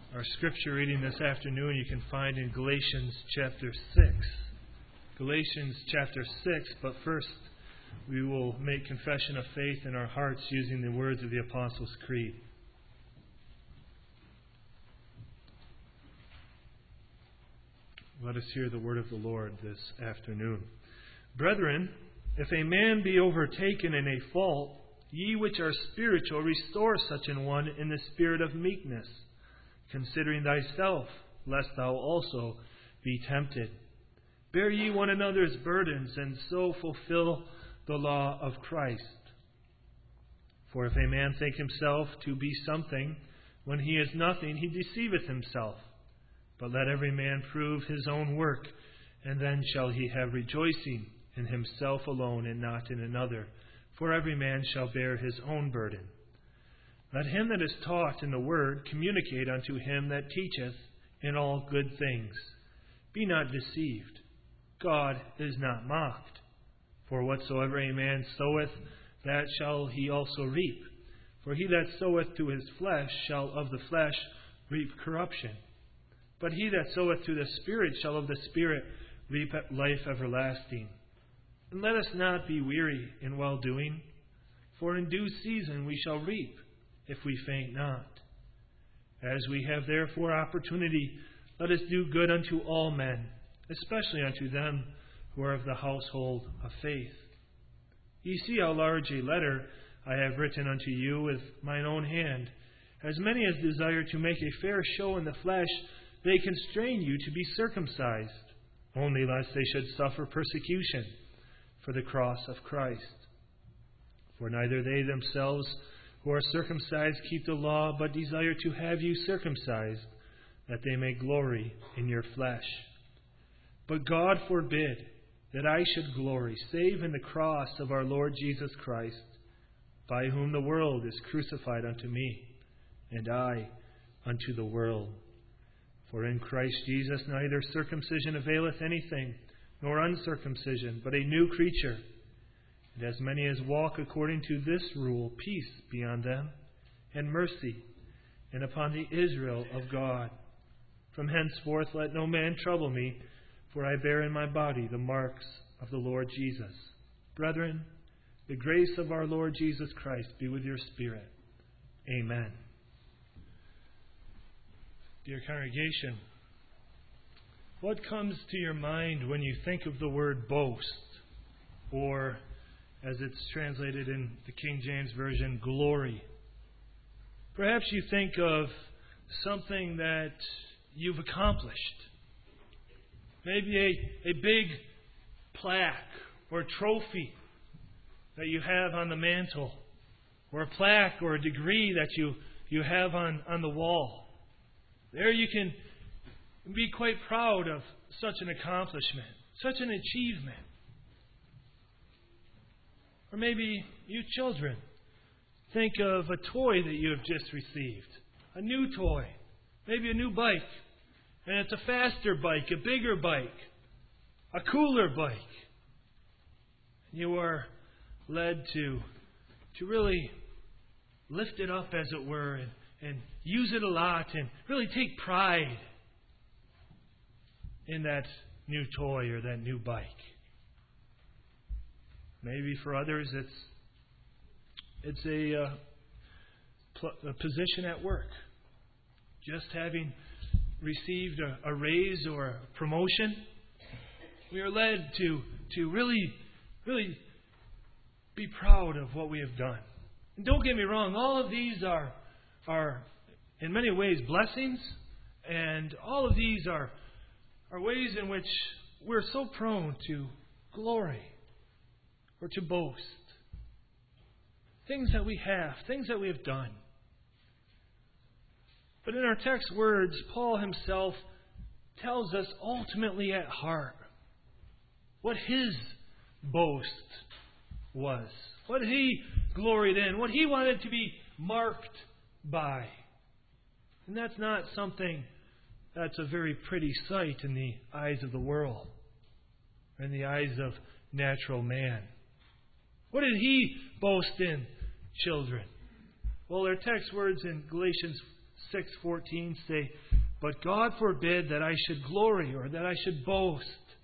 Our scripture reading this afternoon you can find in Galatians chapter 6. Galatians chapter 6, but first we will make confession of faith in our hearts using the words of the Apostles' Creed. Let us hear the word of the Lord this afternoon. Brethren, if a man be overtaken in a fault, ye which are spiritual, restore such an one in the spirit of meekness, considering thyself, lest thou also be tempted. Bear ye one another's burdens, and so fulfill the law of Christ. For if a man think himself to be something, when he is nothing, he deceiveth himself. But let every man prove his own work, and then shall he have rejoicing in himself alone, and not in another. For every man shall bear his own burden. Let him that is taught in the word communicate unto him that teacheth in all good things. Be not deceived. God is not mocked. For whatsoever a man soweth, that shall he also reap. For he that soweth to his flesh shall of the flesh reap corruption. But he that soweth to the Spirit shall of the Spirit reap life everlasting. And let us not be weary in well-doing, for in due season we shall reap, if we faint not. As we have therefore opportunity, let us do good unto all men, especially unto them who are of the household of faith. Ye see how large a letter I have written unto you with mine own hand. As many as desire to make a fair show in the flesh, they constrain you to be circumcised, only lest they should suffer persecution for the cross of Christ. For neither they themselves who are circumcised keep the law, but desire to have you circumcised, that they may glory in your flesh. But God forbid that I should glory, save in the cross of our Lord Jesus Christ, by whom the world is crucified unto me, and I unto the world. For in Christ Jesus neither circumcision availeth anything, nor uncircumcision, but a new creature. And as many as walk according to this rule, peace be on them, and mercy, and upon the Israel of God. From henceforth let no man trouble me, for I bear in my body the marks of the Lord Jesus. Brethren, the grace of our Lord Jesus Christ be with your spirit. Amen. Dear congregation, what comes to your mind when you think of the word boast, or as it's translated in the King James Version, glory? Perhaps you think of something that you've accomplished. Maybe a big plaque or trophy that you have on the mantle, or a plaque or a degree that you have on the wall. There you can be quite proud of such an accomplishment, such an achievement. Or maybe you children think of a toy that you have just received, a new toy, maybe a new bike, and it's a faster bike, a bigger bike, a cooler bike. You are led to really lift it up, as it were, and use it a lot, and really take pride in that new toy or that new bike. Maybe for others it's a position at work. Just having received a raise or a promotion, we are led to really be proud of what we have done. And don't get me wrong, all of these are in many ways blessings, and all of these are ways in which we're so prone to glory or to boast. Things that we have, things that we have done. But in our text words, Paul himself tells us ultimately at heart what his boast was, what he gloried in, what he wanted to be marked by. And that's not something that's a very pretty sight in the eyes of the world, or in the eyes of natural man. What did he boast in, children? Well, our text words in Galatians 6:14 say, "But God forbid that I should glory or that I should boast,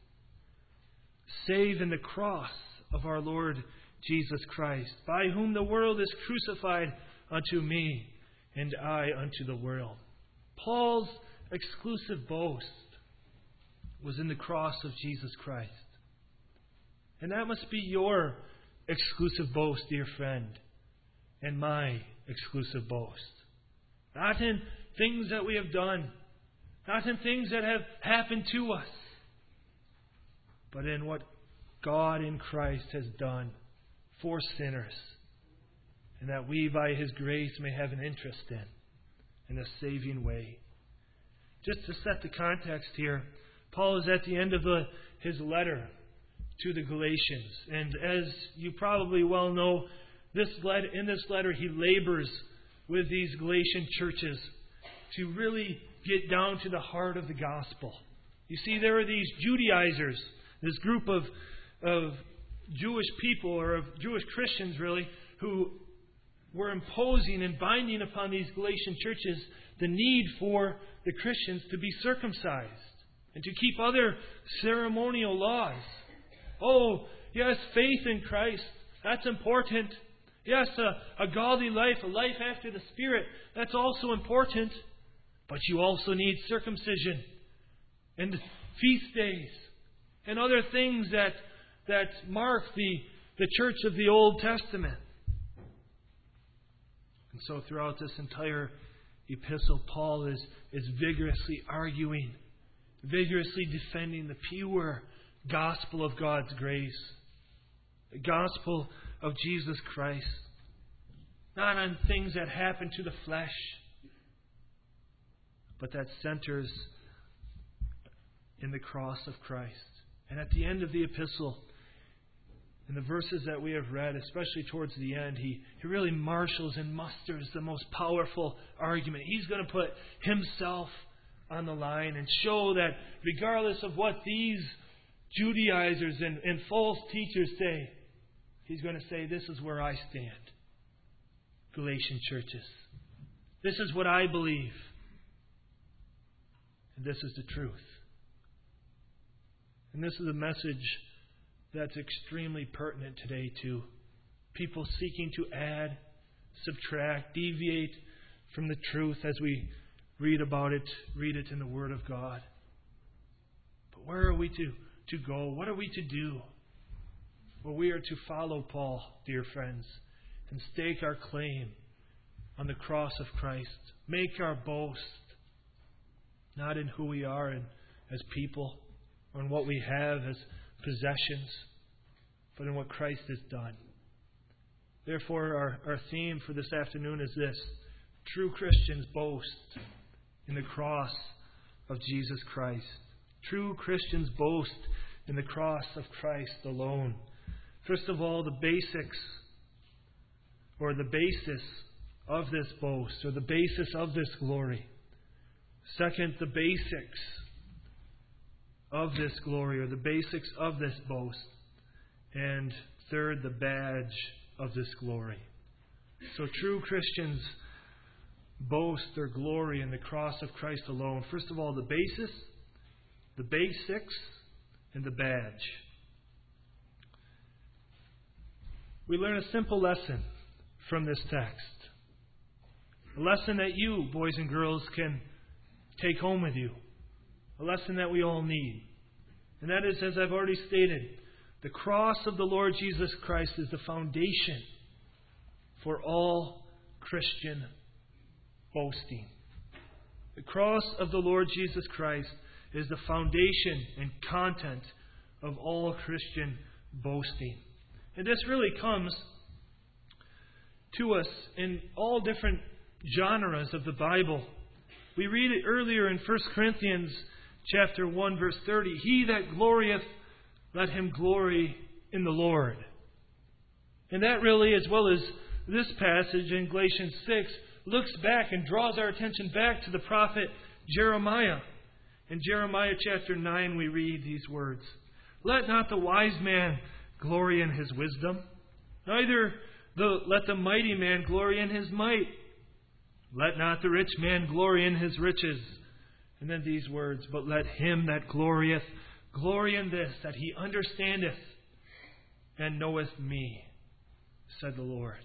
save in the cross of our Lord Jesus Christ, by whom the world is crucified unto me, and I unto the world." Paul's exclusive boast was in the cross of Jesus Christ. And that must be your exclusive boast, dear friend, and my exclusive boast. Not in things that we have done, not in things that have happened to us, but in what God in Christ has done for sinners, and that we by His grace may have an interest in a saving way. Just to set the context here, Paul is at the end of his letter to the Galatians. And as you probably well know, in this letter he labors with these Galatian churches to really get down to the heart of the gospel. You see, there are these Judaizers, this group of Jewish people, or of Jewish Christians really, who were imposing and binding upon these Galatian churches the need for the Christians to be circumcised and to keep other ceremonial laws. Oh, yes, faith in Christ, that's important. Yes, a godly life, a life after the Spirit, that's also important. But you also need circumcision and feast days and other things that mark the church of the Old Testament. And so throughout this entire epistle, Paul is vigorously arguing, vigorously defending the pure gospel of God's grace, the gospel of Jesus Christ, not on things that happen to the flesh, but that centers in the cross of Christ. And at the end of the epistle, in the verses that we have read, especially towards the end, he really marshals and musters the most powerful argument. He's going to put himself on the line and show that regardless of what these Judaizers and false teachers say, he's going to say, this is where I stand. Galatian churches. This is what I believe. And this is the truth. And this is a message that's extremely pertinent today to people seeking to add, subtract, deviate from the truth as we read about it, read it in the Word of God. But where are we to go? What are we to do? Well, we are to follow Paul, dear friends, and stake our claim on the cross of Christ. Make our boast not in who we are as people or in what we have as possessions, but in what Christ has done. Therefore, our theme for this afternoon is this: true Christians boast in the cross of Jesus Christ. True Christians boast in the cross of Christ alone. First of all, the basics, or the basis of this boast, or the basis of this glory. Second, the basics of this glory, or the basics of this boast. And third, the badge of this glory. So true Christians boast their glory in the cross of Christ alone. First of all, the basis, the basics, and the badge. We learn a simple lesson from this text. A lesson that you, boys and girls, can take home with you. A lesson that we all need. And that is, as I've already stated, the cross of the Lord Jesus Christ is the foundation for all Christian boasting. The cross of the Lord Jesus Christ is the foundation and content of all Christian boasting. And this really comes to us in all different genres of the Bible. We read it earlier in 1 Corinthians chapter 1, verse 30. He that glorieth, let him glory in the Lord. And that really, as well as this passage in Galatians 6, looks back and draws our attention back to the prophet Jeremiah. In Jeremiah chapter 9 we read these words: Let not the wise man glory in his wisdom, neither let the mighty man glory in his might. Let not the rich man glory in his riches. And then these words, but let him that glorieth glory in this, that he understandeth and knoweth me, said the Lord.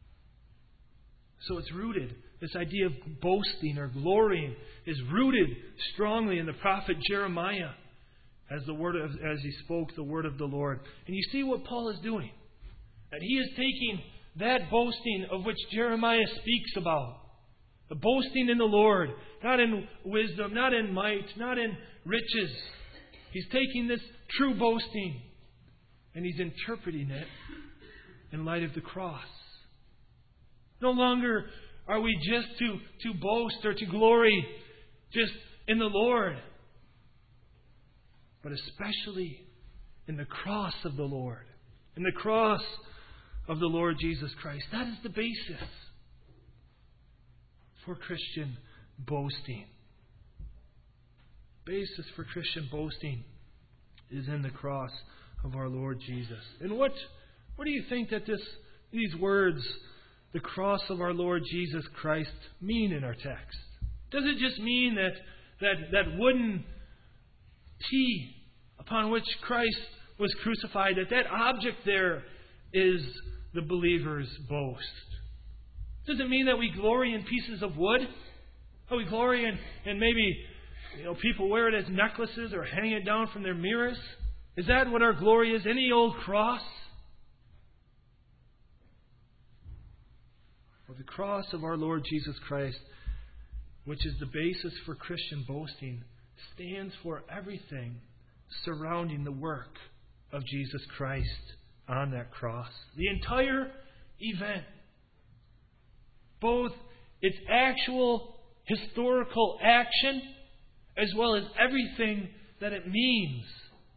So it's rooted. This idea of boasting or glorying is rooted strongly in the prophet Jeremiah as he spoke the word of the Lord. And you see what Paul is doing. That he is taking that boasting of which Jeremiah speaks about. The boasting in the Lord, not in wisdom, not in might, not in riches. He's taking this true boasting and he's interpreting it in light of the cross. No longer are we just to boast or to glory just in the Lord, but especially in the cross of the Lord, in the cross of the Lord Jesus Christ. That is the basis for Christian boasting. Basis for Christian boasting is in the cross of our Lord Jesus. And what do you think that these words, the cross of our Lord Jesus Christ, mean in our text? Does it just mean that wooden T upon which Christ was crucified, that object there is the believer's boast? Does it mean that we glory in pieces of wood? That we glory in maybe people wear it as necklaces or hang it down from their mirrors? Is that what our glory is? Any old cross? Well, the cross of our Lord Jesus Christ, which is the basis for Christian boasting, stands for everything surrounding the work of Jesus Christ on that cross. The entire event, both its actual historical action as well as everything that it means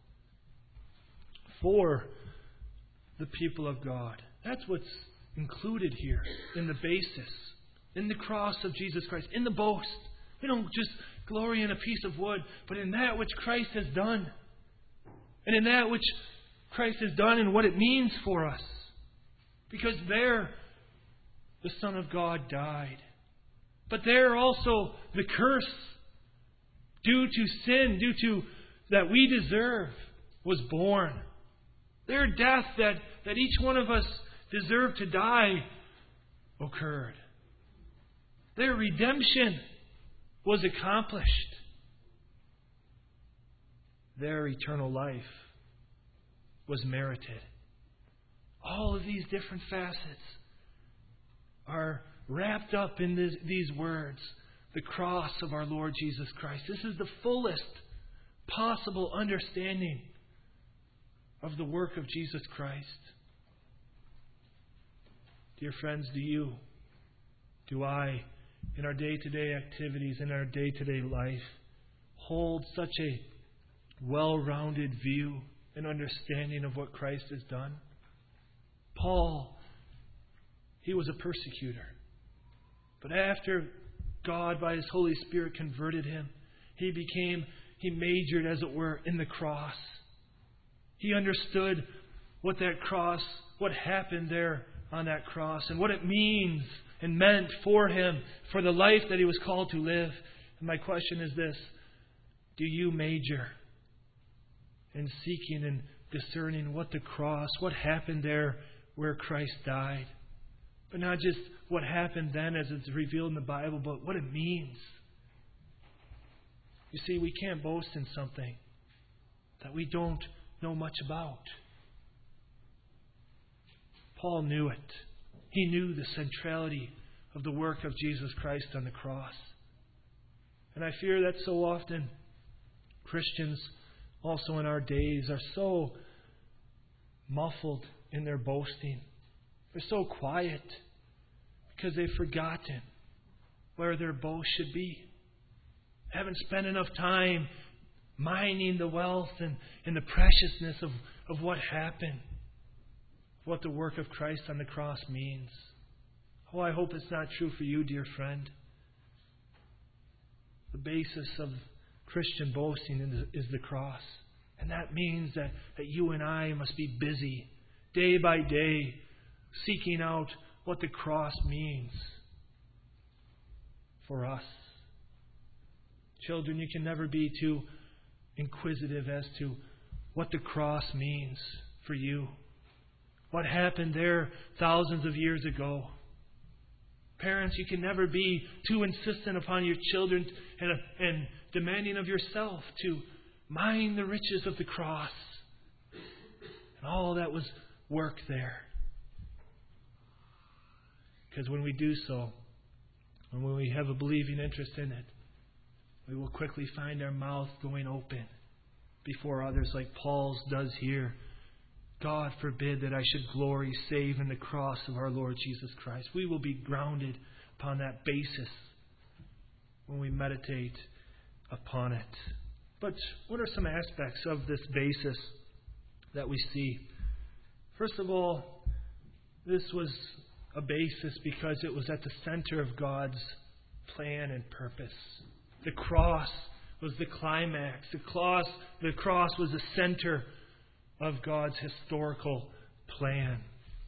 for the people of God. That's what's included here in the basis, in the cross of Jesus Christ, in the boast. We don't just glory in a piece of wood, but in that which Christ has done. And in that which Christ has done and what it means for us. Because there, the Son of God died. But there also, the curse due to sin, due to that we deserve, was born. Their death that each one of us deserved to die occurred. Their redemption was accomplished. Their eternal life was merited. All of these different facets are wrapped up in these words, the cross of our Lord Jesus Christ. This is the fullest possible understanding of the work of Jesus Christ. Dear friends, do I, in our day-to-day activities, in our day-to-day life, hold such a well-rounded view and understanding of what Christ has done? Paul, he was a persecutor. But after God, by His Holy Spirit, converted him, he majored, as it were, in the cross. He understood what that cross, what happened there on that cross, and what it means and meant for him, for the life that he was called to live. And my question is this: do you major in seeking and discerning what the cross, what happened there where Christ died? But not just what happened then as it's revealed in the Bible, but what it means. You see, we can't boast in something that we don't know much about. Paul knew it. He knew the centrality of the work of Jesus Christ on the cross. And I fear that so often Christians, also in our days, are so muffled in their boasting. They're so quiet because they've forgotten where their boast should be. They haven't spent enough time mining the wealth and the preciousness of what happened, what the work of Christ on the cross means. Oh, I hope it's not true for you, dear friend. The basis of Christian boasting is the cross. And that means that you and I must be busy, day by day, seeking out what the cross means. for us. Children, you can never be too inquisitive as to what the cross means for you. What happened there thousands of years ago. Parents, you can never be too insistent upon your children and demanding of yourself to mind the riches of the cross and all that was work there. Because when we do so, and when we have a believing interest in it, we will quickly find our mouth going open before others like Paul's does here. God forbid that I should glory save in the cross of our Lord Jesus Christ. We will be grounded upon that basis when we meditate upon it. But what are some aspects of this basis that we see? First of all, this was a basis because it was at the center of God's plan and purpose. The cross was the climax. The cross was the center of God's historical plan.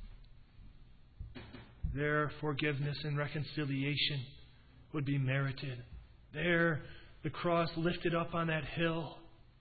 There, forgiveness and reconciliation would be merited. There, the cross lifted up on that hill.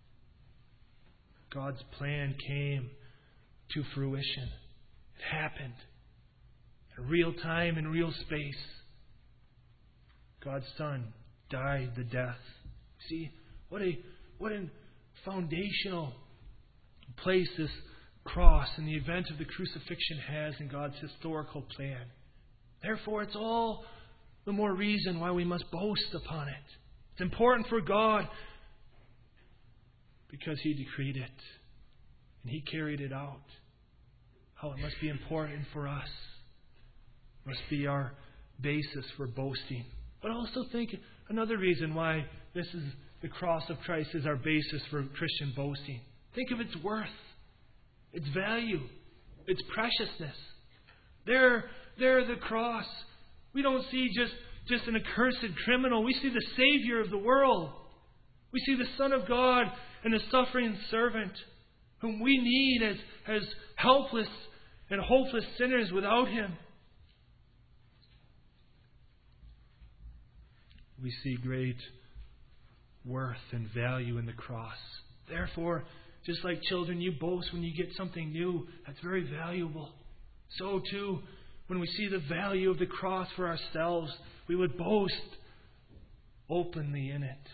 God's plan came to fruition. It happened. In real time and real space. God's Son died the death. See, what a foundational place this cross and the event of the crucifixion has in God's historical plan. Therefore, it's all the more reason why we must boast upon it. It's important for God because He decreed it and He carried it out. How it must be important for us. It must be our basis for boasting. But also think another reason why the cross of Christ is our basis for Christian boasting. Think of its worth, its value, its preciousness. There the cross. We don't see just an accursed criminal. We see the Savior of the world. We see the Son of God and the suffering servant whom we need as helpless and hopeless sinners without Him. We see great worth and value in the cross. Therefore, just like children, you boast when you get something new. That's very valuable. So too, when we see the value of the cross for ourselves, we would boast openly in it.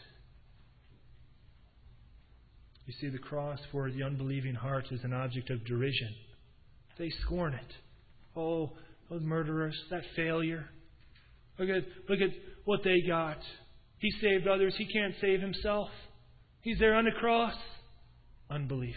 You see, the cross for the unbelieving heart is an object of derision. They scorn it. Oh, those murderers, that failure. Look at what they got. He saved others. He can't save himself. He's there on the cross. Unbelief.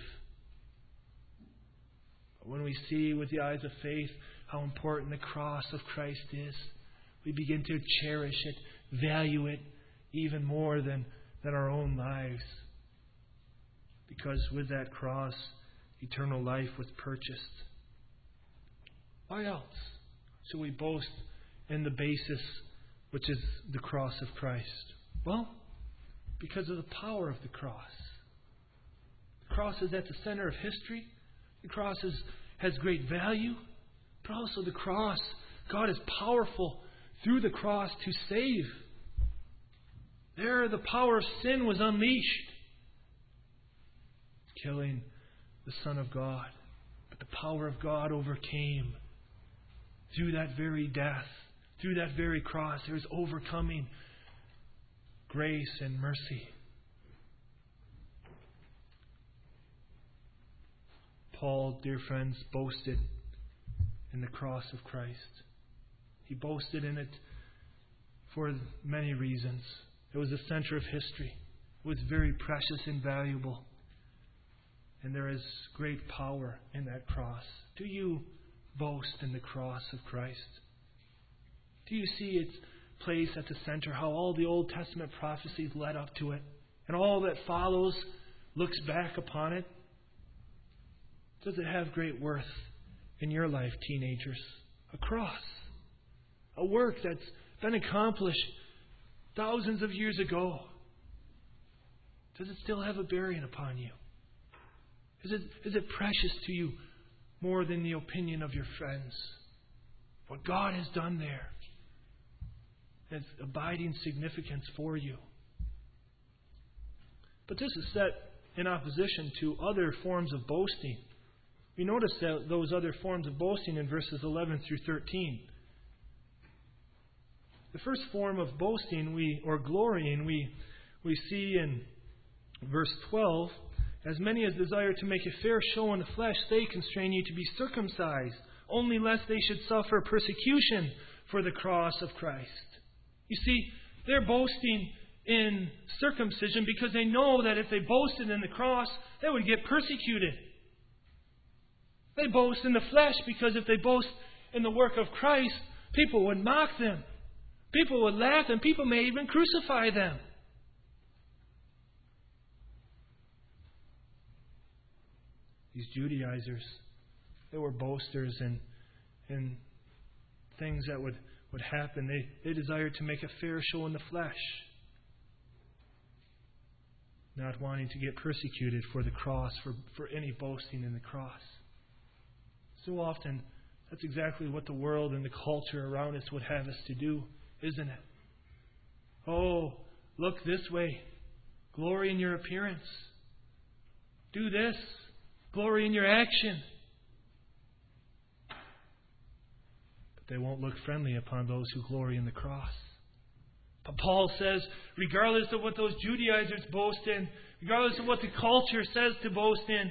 But when we see with the eyes of faith how important the cross of Christ is, we begin to cherish it, value it even more than our own lives. Because with that cross, eternal life was purchased. Why else should we boast in the basis which is the cross of Christ? Well, because of the power of the cross. The cross is at the center of history. The cross has great value. But also the cross, God is powerful through the cross to save. There the power of sin was unleashed, killing the Son of God. But the power of God overcame through that very death. Through that very cross, there is overcoming grace and mercy. Paul, dear friends, boasted in the cross of Christ. He boasted in it for many reasons. It was the center of history. It was very precious and valuable. And there is great power in that cross. Do you boast in the cross of Christ? Do you see its place at the center, how all the Old Testament prophecies led up to it, and all that follows looks back upon it? Does it have great worth in your life, teenagers? A cross. A work that's been accomplished thousands of years ago. Does it still have a bearing upon you? Is it precious to you more than the opinion of your friends? What God has done there. and its abiding significance for you. But this is set in opposition to other forms of boasting. We notice that those other forms of boasting in verses 11 through 13. The first form of boasting or glorying we see in verse 12. As many as desire to make a fair show in the flesh, they constrain you to be circumcised, only lest they should suffer persecution for the cross of Christ. You see, they're boasting in circumcision because they know that if they boasted in the cross, they would get persecuted. They boast in the flesh because if they boast in the work of Christ, people would mock them. People would laugh, and people may even crucify them. These Judaizers, they were boasters in things that would happen. They desired to make a fair show in the flesh, not wanting to get persecuted for the cross, for any boasting in the cross. So often, that's exactly what the world and the culture around us would have us to do, isn't it? Oh, look this way. Glory in your appearance. Do this. Glory in your action. But they won't look friendly upon those who glory in the cross. But Paul says, regardless of what those Judaizers boast in, regardless of what the culture says to boast in,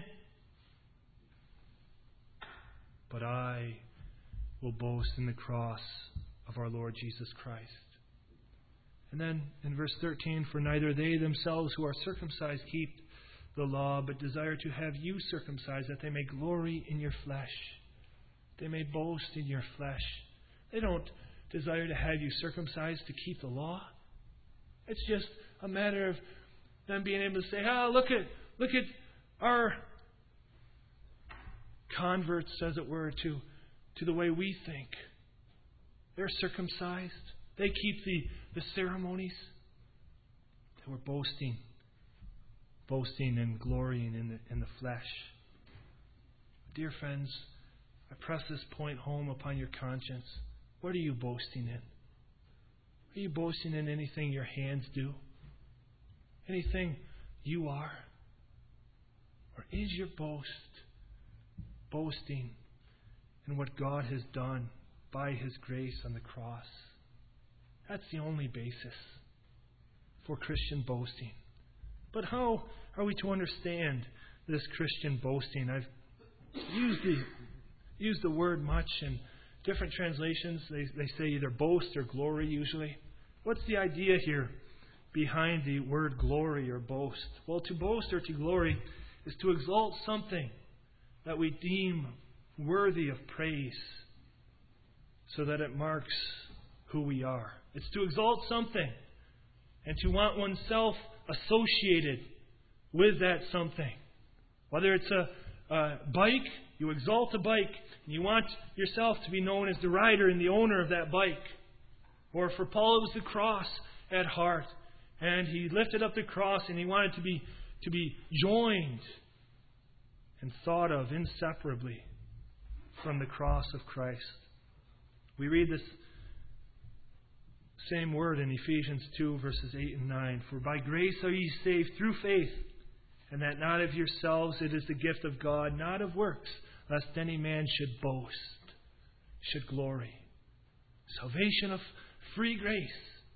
but I will boast in the cross of our Lord Jesus Christ. And then in verse 13, for neither they themselves who are circumcised keep the law, but desire to have you circumcised, that they may glory in your flesh. They may boast in your flesh. They don't desire to have you circumcised to keep the law. It's just a matter of them being able to say, look at our converts, as it were, to the way we think. They're circumcised. They keep the ceremonies. They were boasting and glorying in the flesh. Dear friends, I press this point home upon your conscience. What are you boasting in? Are you boasting in anything your hands do? Anything you are? Or is your boasting in what God has done by His grace on the cross? That's the only basis for Christian boasting. But how are we to understand this Christian boasting? I've used the word much in different translations. They say either boast or glory usually. What's the idea here behind the word glory or boast? Well, to boast or to glory is to exalt something that we deem worthy of praise so that it marks who we are. It's to exalt something and to want oneself associated with that something. Whether it's a bike, you exalt a bike, and you want yourself to be known as the rider and the owner of that bike. Or for Paul, it was the cross at heart, and he lifted up the cross and he wanted to be joined and thought of inseparably from the cross of Christ. We read this same word in Ephesians 2, verses 8 and 9. For by grace are ye saved through faith, and that not of yourselves, it is the gift of God, not of works, lest any man should boast, should glory. Salvation of free grace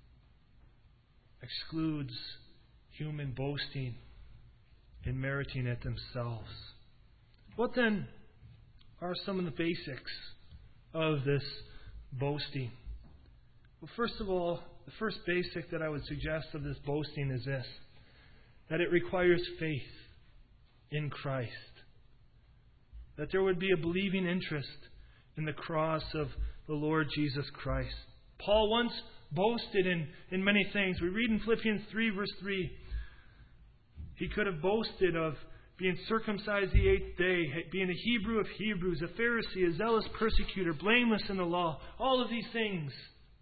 excludes human boasting in meriting it themselves. What then are some of the basics of this boasting? Well, first of all, the first basic that I would suggest of this boasting is this: that it requires faith in Christ. That there would be a believing interest in the cross of the Lord Jesus Christ. Paul once boasted in many things. We read in Philippians 3, verse 3, he could have boasted of being circumcised the 8th day, being a Hebrew of Hebrews, a Pharisee, a zealous persecutor, blameless in the law, all of these things.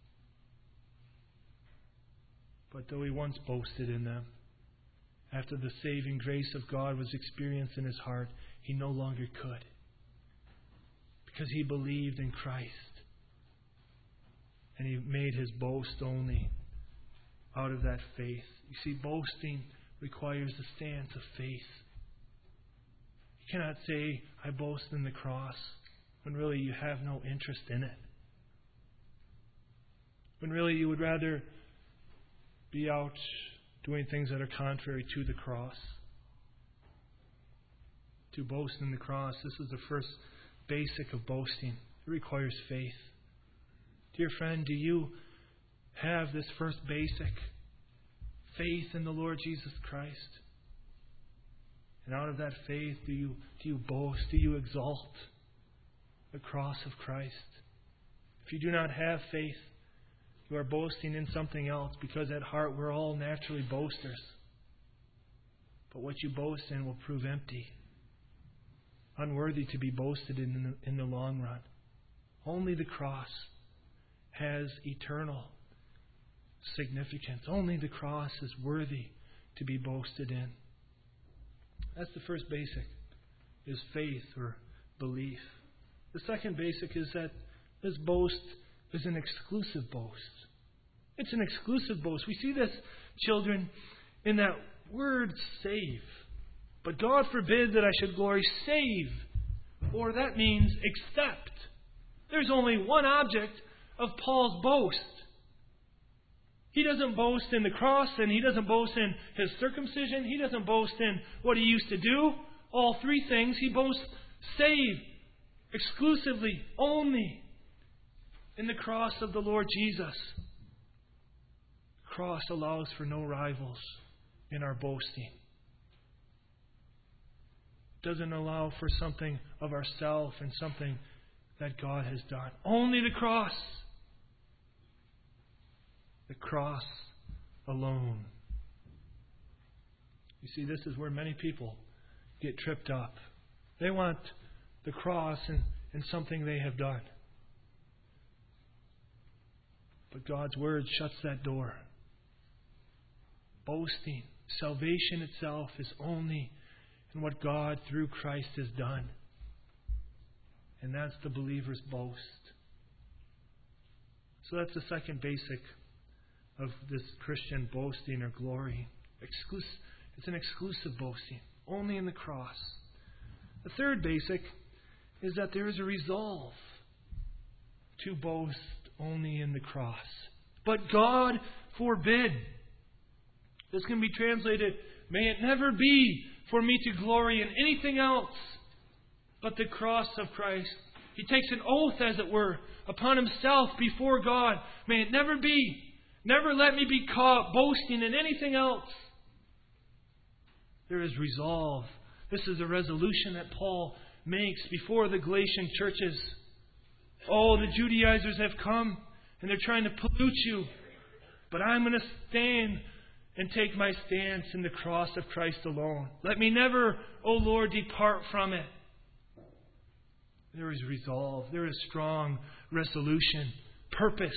But though he once boasted in them, after the saving grace of God was experienced in his heart, he no longer could, because he believed in Christ. And he made his boast only out of that faith. You see, boasting requires a stance of faith. You cannot say, I boast in the cross, when really you have no interest in it. When really you would rather be out doing things that are contrary to the cross. To boast in the cross, this is the first basic of boasting. It requires faith. Dear friend, do you have this first basic? Faith in the Lord Jesus Christ? And out of that faith, do you boast? Do you exalt the cross of Christ? If you do not have faith, you are boasting in something else, because at heart we're all naturally boasters. But what you boast in will prove empty, unworthy to be boasted in the long run. Only the cross has eternal significance. Only the cross is worthy to be boasted in. That's the first basic, is faith or belief. The second basic is that this boast is an exclusive boast. It's an exclusive boast. We see this, children, in that word save. But God forbid that I should glory save, or that means except. There's only one object of Paul's boast. He doesn't boast in the cross, and he doesn't boast in his circumcision. He doesn't boast in what he used to do. All three things. He boasts save, exclusively, only in the cross of the Lord Jesus. The cross allows for no rivals in our boasting. It doesn't allow for something of ourself and something that God has done. Only the cross. The cross alone. You see, this is where many people get tripped up. They want the cross and something they have done. But God's Word shuts that door. Boasting, salvation itself is only in what God through Christ has done. And that's the believer's boast. So that's the second basic of this Christian boasting or glory. It's an exclusive boasting, only in the cross. The third basic is that there is a resolve to boast only in the cross. But God forbid. This can be translated, may it never be for me to glory in anything else but the cross of Christ. He takes an oath, as it were, upon himself before God. May it never be. Never let me be caught boasting in anything else. There is resolve. This is a resolution that Paul makes before the Galatian churches. Oh, the Judaizers have come and they're trying to pollute you. But I'm going to stand and take my stance in the cross of Christ alone. Let me never, O Lord, depart from it. There is resolve. There is strong resolution, purpose,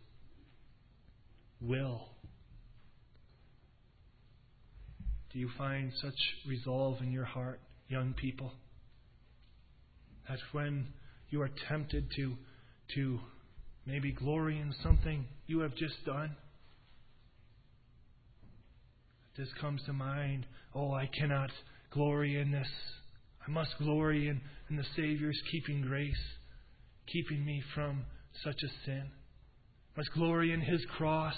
will. Do you find such resolve in your heart, young people? That when you are tempted to maybe glory in something you have just done, this comes to mind, oh, I cannot glory in this. I must glory in the Savior's keeping grace, keeping me from such a sin. I must glory in His cross.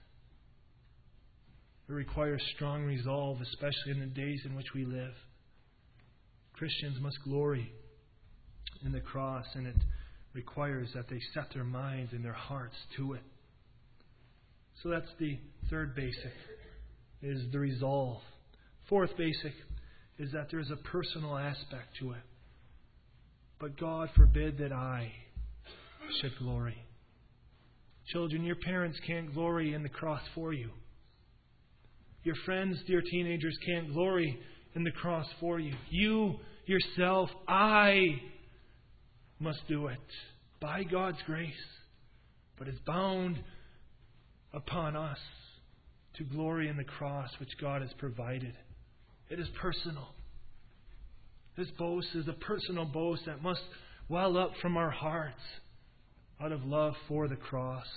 It requires strong resolve, especially in the days in which we live. Christians must glory in the cross, and it requires that they set their minds and their hearts to it. So that's the third basic, is the resolve. Fourth basic is that there's a personal aspect to it. But God forbid that I should glory. Children, your parents can't glory in the cross for you. Your friends, dear teenagers, can't glory in the cross for you. You, yourself, I must do it by God's grace. But it's bound upon us to glory in the cross which God has provided. It is personal. This boast is a personal boast that must well up from our hearts. out of love for the cross.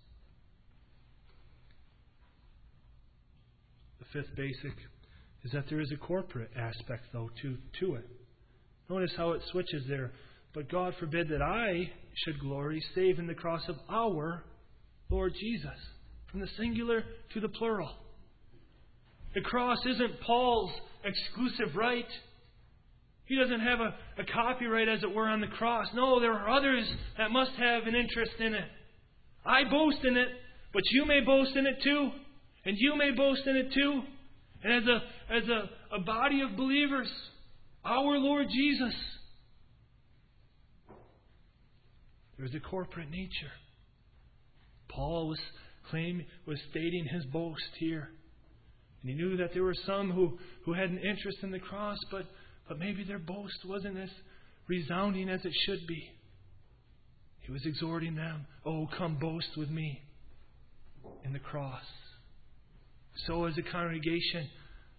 The fifth basic is that there is a corporate aspect, though, to it. Notice how it switches there. But God forbid that I should glory save in the cross of our Lord Jesus. From the singular to the plural. The cross isn't Paul's exclusive right. He doesn't have a copyright, as it were, on the cross. No, there are others that must have an interest in it. I boast in it, but you may boast in it too. And you may boast in it too. And as a body of believers, our Lord Jesus, there's a corporate nature. Paul was stating his boast here. And he knew that there were some who had an interest in the cross, but maybe their boast wasn't as resounding as it should be. He was exhorting them, "Oh, come boast with me in the cross." So as a congregation,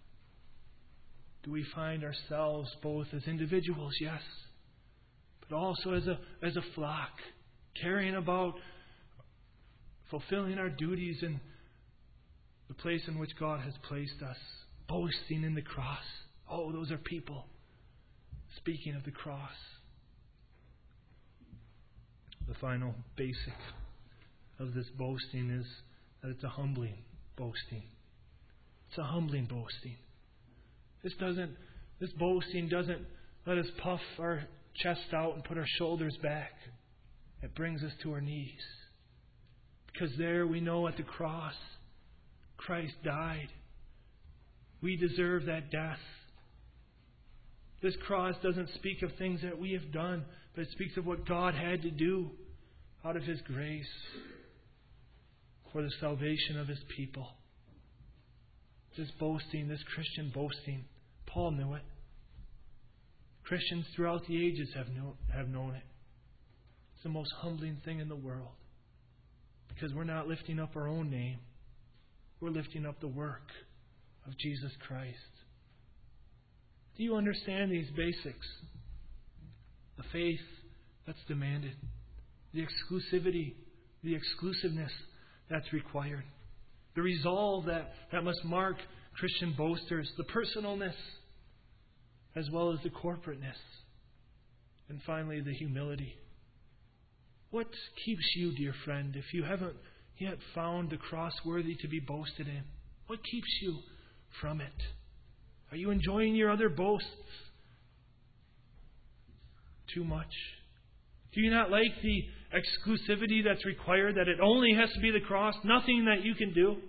do we find ourselves both as individuals, yes, but also as a flock, carrying about, fulfilling our duties in the place in which God has placed us, boasting in the cross. Oh, those are people speaking of the cross. The final basic of this boasting is that it's a humbling boasting. It's a humbling boasting. This boasting doesn't let us puff our chest out and put our shoulders back. It brings us to our knees. Because there we know at the cross, Christ died. We deserve that death. This cross doesn't speak of things that we have done, but it speaks of what God had to do out of His grace for the salvation of His people. This boasting, this Christian boasting, Paul knew it. Christians throughout the ages have known it. It's the most humbling thing in the world. Because we're not lifting up our own name. We're lifting up the work of Jesus Christ. Do you understand these basics? The faith that's demanded. The exclusivity, the exclusiveness that's required. The resolve that must mark Christian boasters. The personalness as well as the corporateness. And finally, the humility. What keeps you, dear friend, if you haven't yet found the cross worthy to be boasted in? What keeps you from it? Are you enjoying your other boasts too much? Do you not like the exclusivity that's required, that it only has to be the cross, nothing that you can do?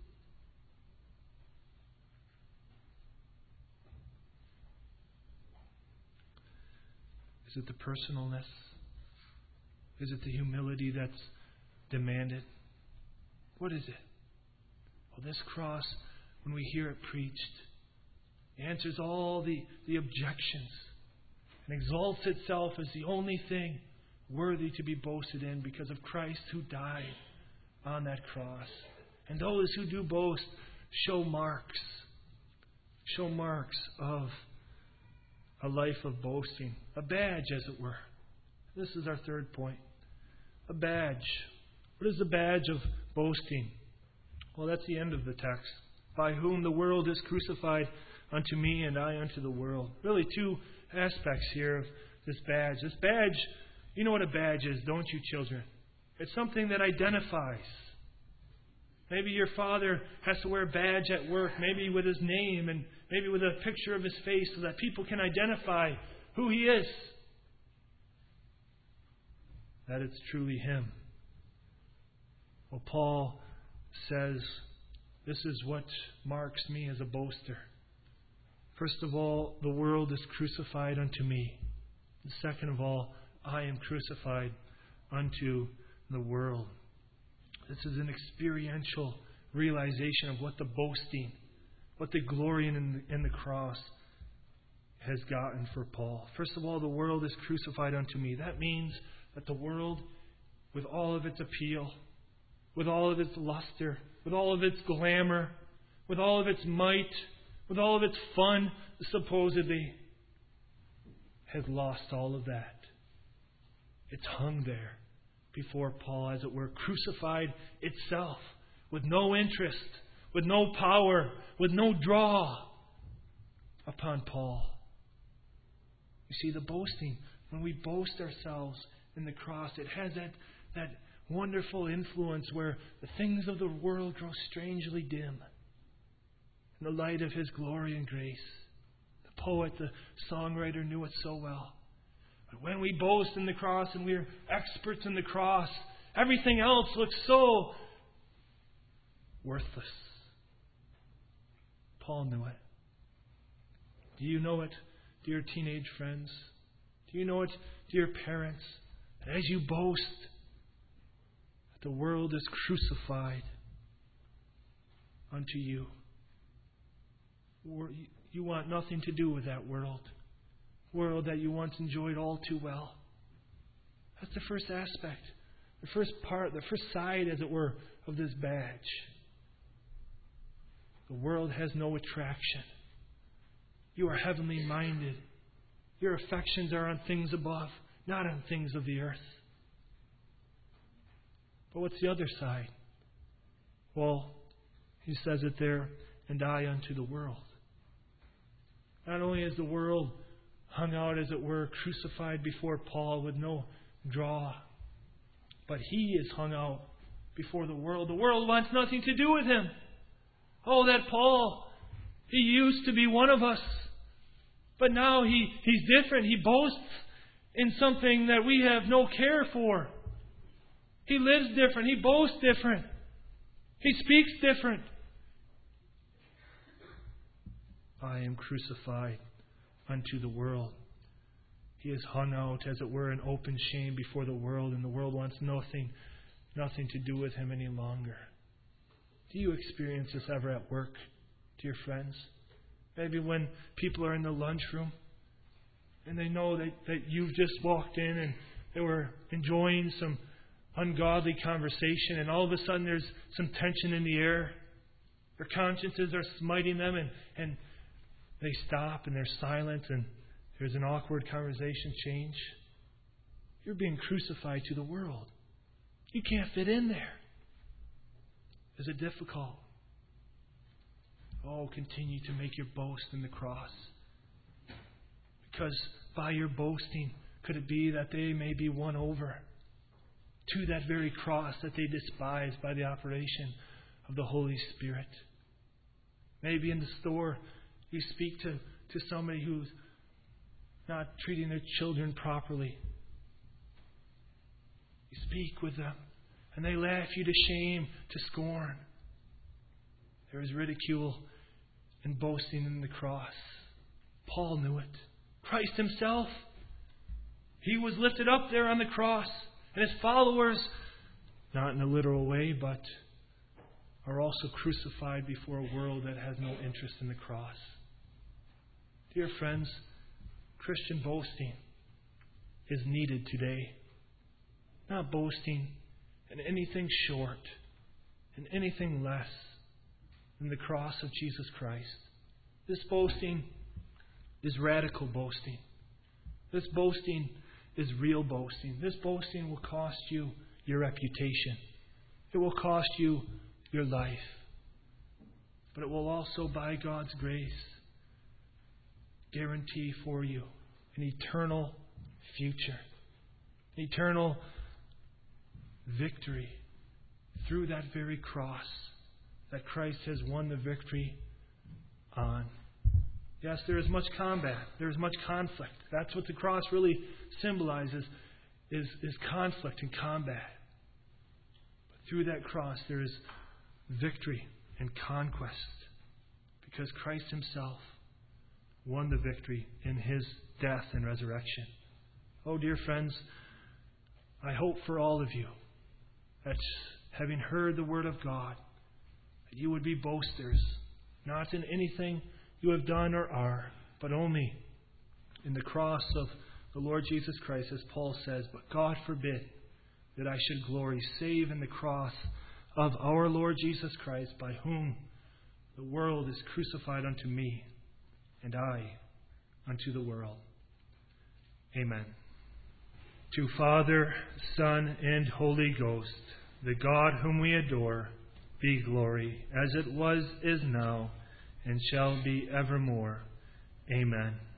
Is it the personalness? Is it the humility that's demanded? What is it? Well, this cross, when we hear it preached, answers all the objections and exalts itself as the only thing worthy to be boasted in because of Christ who died on that cross. And those who do boast show marks of a life of boasting, a badge, as it were. This is our third point. A badge. What is the badge of boasting? Well, that's the end of the text. By whom the world is crucified unto me, and I unto the world. Really two aspects here of this badge. This badge, you know what a badge is, don't you, children? It's something that identifies. Maybe your father has to wear a badge at work, maybe with his name and maybe with a picture of his face so that people can identify who he is. That it's truly him. Well, Paul says, this is what marks me as a boaster. First of all, the world is crucified unto me. And second of all, I am crucified unto the world. This is an experiential realization of what the boasting, what the glorying in the cross has gotten for Paul. First of all, the world is crucified unto me. That means that the world, with all of its appeal, with all of its luster, with all of its glamour, with all of its might, with all of its fun, supposedly, has lost all of that. It's hung there before Paul, as it were, crucified itself, with no interest, with no power, with no draw upon Paul. You see, the boasting, when we boast ourselves in the cross, it has that wonderful influence where the things of the world grow strangely dim in the light of His glory and grace. The poet, the songwriter knew it so well. But when we boast in the cross and we're experts in the cross, everything else looks so worthless. Paul knew it. Do you know it, dear teenage friends? Do you know it, dear parents? And as you boast that the world is crucified unto you, you want nothing to do with that world that you once enjoyed all too well. That's the first aspect, the first part, the first side, as it were, of this badge. The world has no attraction. You are heavenly minded. Your affections are on things above, not on things of the earth. But what's the other side? Well, he says it there, and I unto the world. Not only is the world hung out, as it were, crucified before Paul with no draw, but he is hung out before the world. The world wants nothing to do with him. Oh, that Paul, he used to be one of us, but now he's different. He boasts in something that we have no care for. He lives different. He boasts different. He speaks different. I am crucified unto the world. He is hung out, as it were, in open shame before the world, and the world wants nothing to do with him any longer. Do you experience this ever at work, dear friends? Maybe when people are in the lunchroom and they know that you've just walked in and they were enjoying some ungodly conversation, and all of a sudden there's some tension in the air. Their consciences are smiting them, and they stop and they're silent, and there's an awkward conversation change. You're being crucified to the world. You can't fit in there. Is it difficult? Oh, continue to make your boast in the cross. Because by your boasting, could it be that they may be won over to that very cross that they despise by the operation of the Holy Spirit? Maybe in the store you speak to somebody who's not treating their children properly. You speak with them, and they laugh you to shame, to scorn. There is ridicule in boasting in the cross. Paul knew it. Christ Himself, He was lifted up there on the cross, and His followers, not in a literal way, but are also crucified before a world that has no interest in the cross. Dear friends, Christian boasting is needed today. Not boasting in anything short, in anything less than the cross of Jesus Christ. This boasting is radical boasting. This boasting is real boasting. This boasting will cost you your reputation. It will cost you your life. But it will also, by God's grace, guarantee for you an eternal future, eternal victory through that very cross that Christ has won the victory on. Yes, there is much combat. There is much conflict. That's what the cross really symbolizes, is conflict and combat. But through that cross there is victory and conquest, because Christ Himself won the victory in His death and resurrection. Oh, dear friends, I hope for all of you that, having heard the Word of God, that you would be boasters, not in anything you have done or are, but only in the cross of the Lord Jesus Christ, as Paul says, but God forbid that I should glory save in the cross of our Lord Jesus Christ, by whom the world is crucified unto me, and I unto the world. Amen. To Father, Son, and Holy Ghost, the God whom we adore, be glory, as it was, is now, and shall be evermore. Amen.